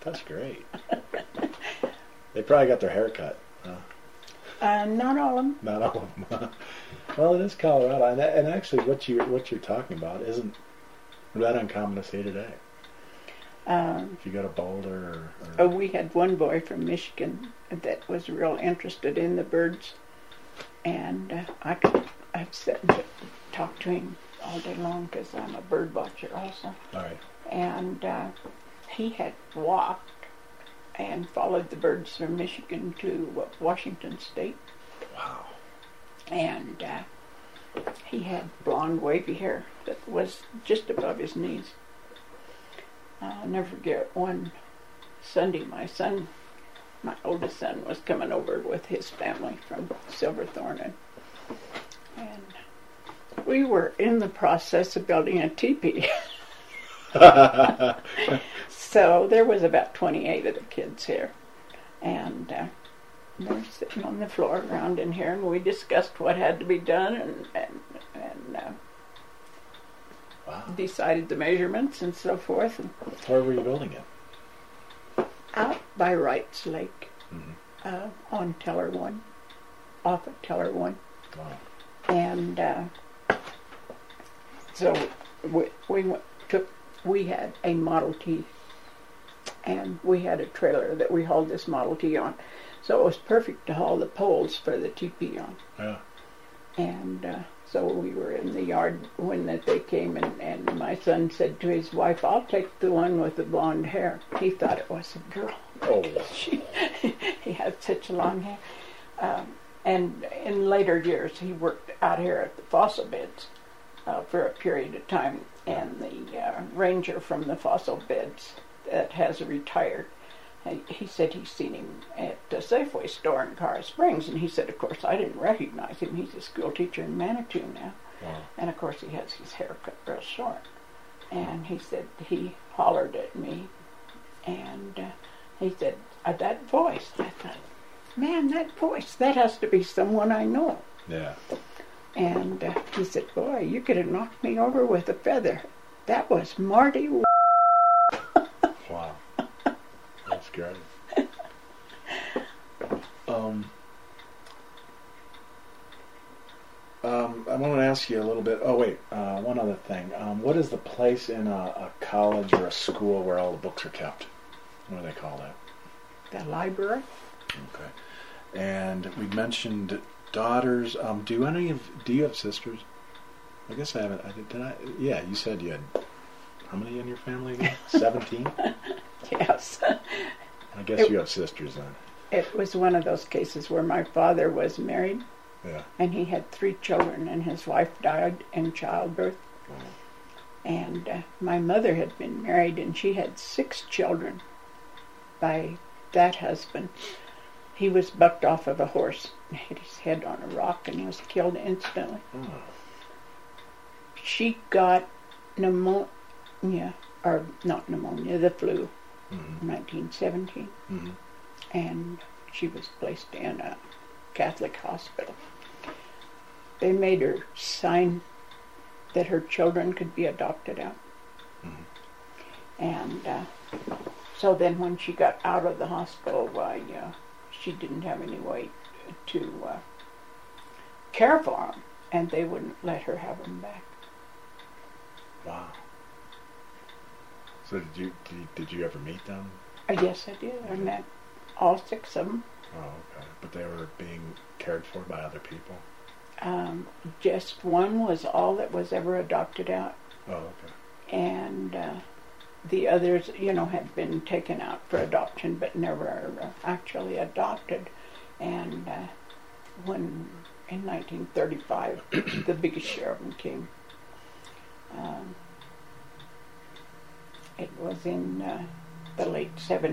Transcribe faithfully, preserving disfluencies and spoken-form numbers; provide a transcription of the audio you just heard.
That's great. They probably got their hair cut. Huh? Uh, not all of them. Not all of them. Well, it is Colorado, and, and actually, what you what you're talking about isn't that uncommon to see today. Um, If you go to Boulder, or, or oh, we had one boy from Michigan that was real interested in the birds, and uh, I could I've sat and talked to him all day long because I'm a bird watcher also. all right. And uh, he had walked and followed the birds from Michigan to Washington State. Wow. And uh, he had blonde wavy hair that was just above his knees. I'll never forget one Sunday, my son, my oldest son, was coming over with his family from Silverthorne, and, and we were in the process of building a teepee. So there was about twenty-eight of the kids here, and uh, they're sitting on the floor around in here, and we discussed what had to be done, and and, and uh, Wow. decided the measurements and so forth. And Where were you building it? out by Wrights Lake, Mm-hmm. uh, on Teller One, off of Teller One, Wow. and uh, so we, we went, took. We had a Model T, and we had a trailer that we hauled this Model T on, so it was perfect to haul the poles for the teepee on. Yeah. And uh, so we were in the yard when that they came, and, and my son said to his wife, "I'll take the one with the blonde hair." He thought it was a girl. Oh. She, he had such long hair. Um, and in later years, he worked out here at the fossil beds uh, for a period of time. And the uh, ranger from the fossil beds that has retired, he, he said he's seen him at the Safeway store in Colorado Springs. And he said, of course, I didn't recognize him. He's a school teacher in Manitou now. Wow. And of course, he has his hair cut real short. And he said he hollered at me, and uh, he said, uh, "That voice." I thought, man, that voice, that has to be someone I know. Yeah. And uh, he said, "Boy, you could have knocked me over with a feather. That was Marty." Wow. That's great. Um, um, I want to ask you a little bit. Oh, wait. Uh, one other thing. Um, what is the place in a, a college or a school where all the books are kept? What do they call that? The library. Okay. And we mentioned daughters. Um, do any of do you have sisters? I guess I haven't. I did, did I? Yeah, you said you had how many in your family again? Seventeen. Yes. I guess It- you have sisters then. It was one of those cases where my father was married, Yeah. and he had three children, and his wife died in childbirth. Wow. And uh, my mother had been married, and she had six children by that husband. He was bucked off of a horse and hit his head on a rock, and he was killed instantly. Oh. She got pneumonia, or not pneumonia, the flu, Mm-hmm. in nineteen seventeen, Mm-hmm. and she was placed in a Catholic hospital. They made her sign that her children could be adopted out. Mm-hmm. And uh, so then when she got out of the hospital, why, uh, she didn't have any way to uh, care for them, and they wouldn't let her have them back. Wow. So did you, did you did you ever meet them? Uh, yes, I did. I met all six of them. Oh, okay. But they were being cared for by other people. Um, just one was all that was ever adopted out, Oh, okay. and uh, the others, you know, had been taken out for adoption but never uh, actually adopted. And uh, when in nineteen thirty-five, the biggest share of them came. Um, it was in uh, the late seventies.